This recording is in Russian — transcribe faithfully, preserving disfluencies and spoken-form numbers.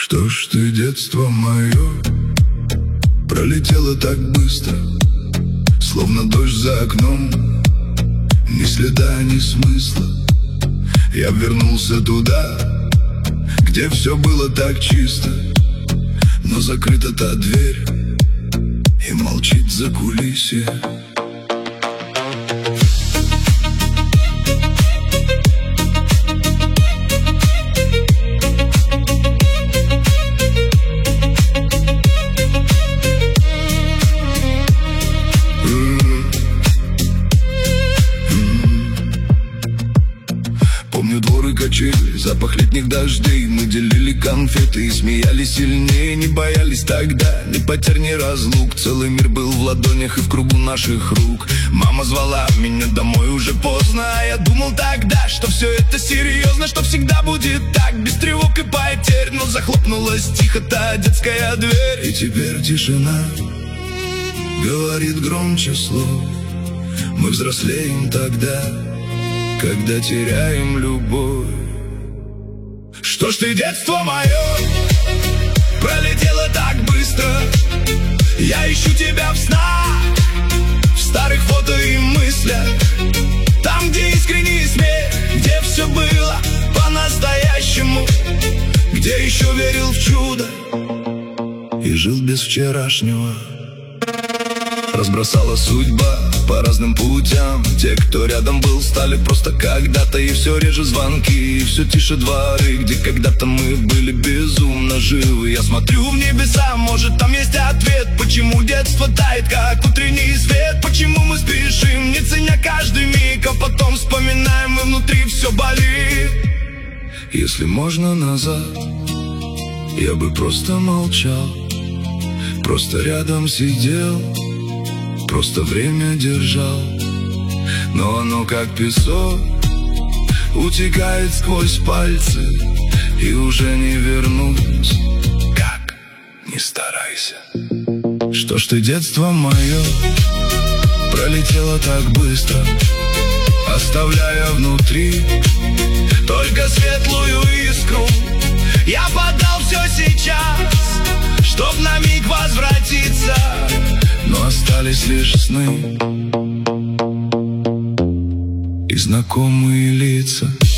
Что ж ты, детство мое, пролетело так быстро, словно дождь за окном, ни следа, ни смысла. Я вернулся туда, где все было так чисто, но закрыта та дверь и молчит закулисье. Помню дворы, качели, запах летних дождей. Мы делили конфеты и смеялись сильнее. Не боялись тогда ни потерь, ни разлук. Целый мир был в ладонях и в кругу наших рук. Мама звала меня домой уже поздно, а я думал тогда, что все это серьезно, что всегда будет так, без тревог и потерь. Но захлопнулась тихо та детская дверь, и теперь тишина говорит громче слов. Мы взрослеем тогда, когда теряем любовь. Что ж ты, детство мое, пролетело так быстро. Я ищу тебя в снах, в старых фото и мыслях, там, где искренний смех, где все было по-настоящему, где еще верил в чудо и жил без вчерашнего. Разбросала судьба по разным путям. Те, кто рядом был, стали просто когда-то. И все реже звонки, и все тише дворы, где когда-то мы были безумно живы. Я смотрю в небеса, может там есть ответ, почему детство тает, как утренний свет. Почему мы спешим, не ценя каждый миг, а потом вспоминаем, и внутри все болит. Если можно назад, я бы просто молчал, просто рядом сидел, просто время держал. Но оно как песок утекает сквозь пальцы, и уже не вернуть, как ни старайся. Что ж ты, детство мое, пролетело так быстро, оставляя внутри только светлую искру. Я подал все сейчас, чтоб на миг возвратиться, но остались лишь сны и знакомые лица.